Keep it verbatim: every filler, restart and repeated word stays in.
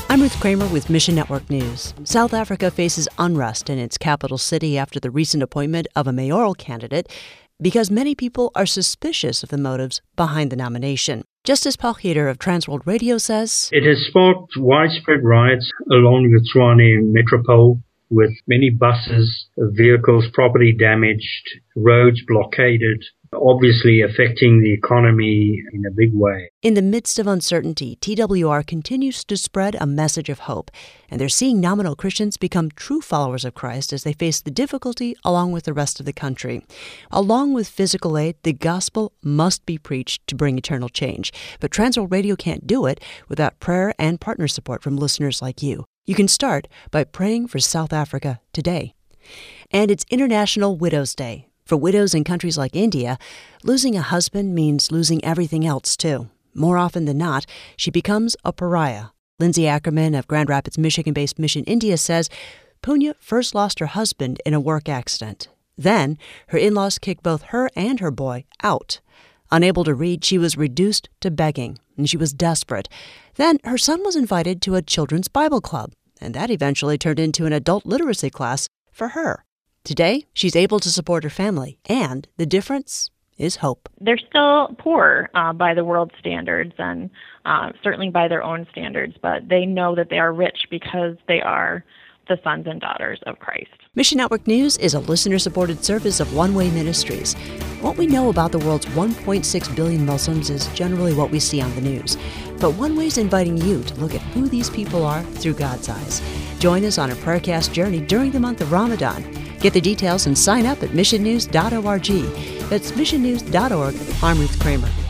I'm Ruth Kramer with Mission Network News. South Africa faces unrest in its capital city after the recent appointment of a mayoral candidate because many people are suspicious of the motives behind the nomination. Justice Paul Heater of Transworld Radio says, It has sparked widespread riots along the Tshwane metropole, with many buses, vehicles, property damaged, roads blockaded, obviously affecting the economy in a big way. In the midst of uncertainty, T W R continues to spread a message of hope, and they're seeing nominal Christians become true followers of Christ as they face the difficulty along with the rest of the country. Along with physical aid, the gospel must be preached to bring eternal change. But Transworld Radio can't do it without prayer and partner support from listeners like you. You can start by praying for South Africa today. And it's International Widows' Day. For widows in countries like India, losing a husband means losing everything else, too. More often than not, she becomes a pariah. Lindsay Ackerman of Grand Rapids, Michigan-based Mission India says Punya first lost her husband in a work accident. Then, her in-laws kicked both her and her boy out. Unable to read, she was reduced to begging, and she was desperate. Then her son was invited to a children's Bible club, and that eventually turned into an adult literacy class for her. Today, she's able to support her family, and the difference is hope. They're still poor uh, by the world standards and uh, certainly by their own standards, but they know that they are rich because they are the sons and daughters of Christ. Mission Network News is a listener-supported service of One Way Ministries. What we know about the world's one point six billion Muslims is generally what we see on the news. But One Way's inviting you to look at who these people are through God's eyes. Join us on a Prayercast journey during the month of Ramadan. Get the details and sign up at mission news dot org. That's mission news dot org. I'm Ruth Kramer.